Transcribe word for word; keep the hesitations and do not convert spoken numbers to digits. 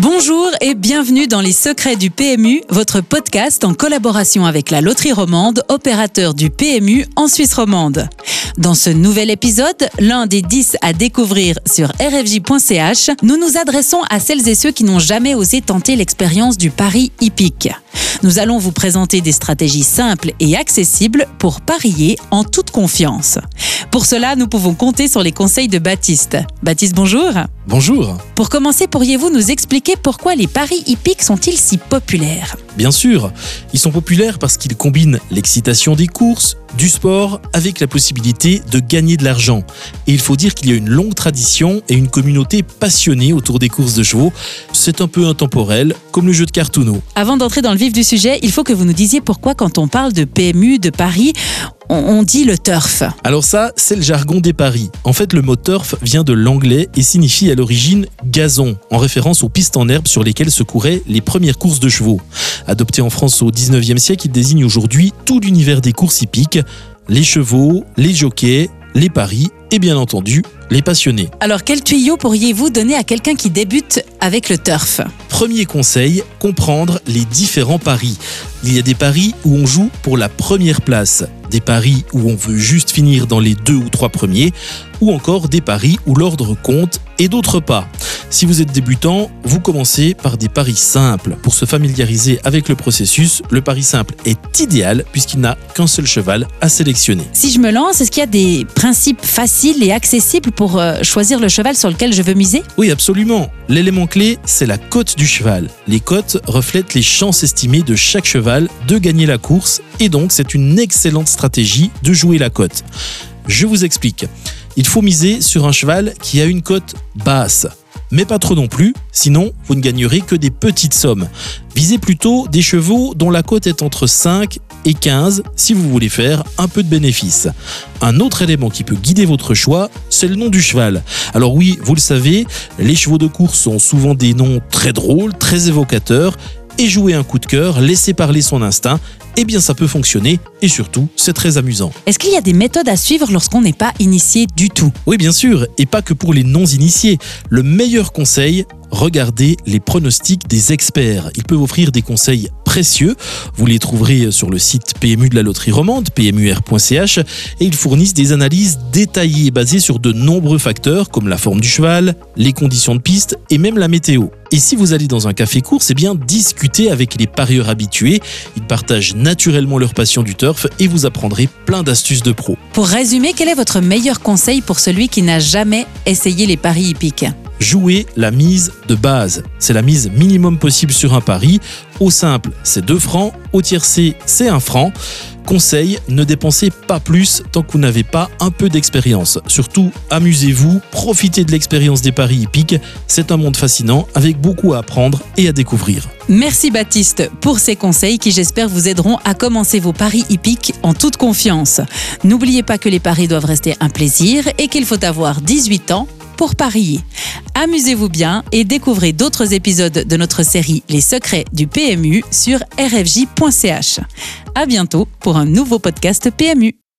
Bonjour et bienvenue dans Les Secrets du P M U, votre podcast en collaboration avec la Loterie Romande, opérateur du P M U en Suisse romande. Dans ce nouvel épisode, l'un des dix à découvrir sur r f j point c h, nous nous adressons à celles et ceux qui n'ont jamais osé tenter l'expérience du pari hippique. Nous allons vous présenter des stratégies simples et accessibles pour parier en toute confiance. Pour cela, nous pouvons compter sur les conseils de Baptiste. Baptiste, bonjour. Bonjour. Pour commencer, pourriez-vous nous expliquer pourquoi les paris hippiques sont-ils si populaires ? Bien sûr, ils sont populaires parce qu'ils combinent l'excitation des courses, du sport, avec la possibilité de gagner de l'argent. Et il faut dire qu'il y a une longue tradition et une communauté passionnée autour des courses de chevaux. C'est un peu intemporel, comme le jeu de cartes Uno. Avant d'entrer dans le vif du sujet, il faut que vous nous disiez pourquoi quand on parle de P M U, de paris, on, on dit le turf. Alors ça, c'est le jargon des paris. En fait, le mot turf vient de l'anglais et signifie à l'origine gazon, en référence aux pistes en herbe sur lesquelles se couraient les premières courses de chevaux. Adopté en France au dix-neuvième siècle, il désigne aujourd'hui tout l'univers des courses hippiques, les chevaux, les jockeys, les paris et bien entendu, les passionnés. Alors, quel tuyau pourriez-vous donner à quelqu'un qui débute avec le turf ? Premier conseil, comprendre les différents paris. Il y a des paris où on joue pour la première place, des paris où on veut juste finir dans les deux ou trois premiers, ou encore des paris où l'ordre compte et d'autres pas. Si vous êtes débutant, vous commencez par des paris simples. Pour se familiariser avec le processus, le pari simple est idéal puisqu'il n'a qu'un seul cheval à sélectionner. Si je me lance, est-ce qu'il y a des principes faciles et accessibles pour euh, choisir le cheval sur lequel je veux miser ? Oui, absolument. L'élément clé, c'est la cote du cheval. Les cotes reflètent les chances estimées de chaque cheval de gagner la course et donc c'est une excellente stratégie de jouer la cote. Je vous explique. Il faut miser sur un cheval qui a une cote basse. Mais pas trop non plus, sinon vous ne gagnerez que des petites sommes. Visez plutôt des chevaux dont la cote est entre cinq et quinze si vous voulez faire un peu de bénéfice. Un autre élément qui peut guider votre choix, c'est le nom du cheval. Alors oui, vous le savez, les chevaux de course ont souvent des noms très drôles, très évocateurs, et jouer un coup de cœur, laisser parler son instinct, eh bien ça peut fonctionner et surtout c'est très amusant. Est-ce qu'il y a des méthodes à suivre lorsqu'on n'est pas initié du tout ? Oui bien sûr, et pas que pour les non-initiés. Le meilleur conseil, regardez les pronostics des experts. Ils peuvent offrir des conseils précieux. Vous les trouverez sur le site P M U de la Loterie Romande, p m u r point c h, et ils fournissent des analyses détaillées basées sur de nombreux facteurs comme la forme du cheval, les conditions de piste et même la météo. Et si vous allez dans un café course, eh bien discutez avec les parieurs habitués. Ils partagent naturellement leur passion du turf et vous apprendrez plein d'astuces de pro. Pour résumer, quel est votre meilleur conseil pour celui qui n'a jamais essayé les paris hippiques ? Jouez la mise de base. C'est la mise minimum possible sur un pari. Au simple, c'est deux francs. Au tiercé, c'est un franc. Conseil, ne dépensez pas plus tant que vous n'avez pas un peu d'expérience. Surtout, amusez-vous, profitez de l'expérience des paris hippiques. C'est un monde fascinant avec beaucoup à apprendre et à découvrir. Merci Baptiste pour ces conseils qui j'espère vous aideront à commencer vos paris hippiques en toute confiance. N'oubliez pas que les paris doivent rester un plaisir et qu'il faut avoir dix-huit ans pour parier. Amusez-vous bien et découvrez d'autres épisodes de notre série Les Secrets du P M U sur r f j point c h. À bientôt pour un nouveau podcast P M U.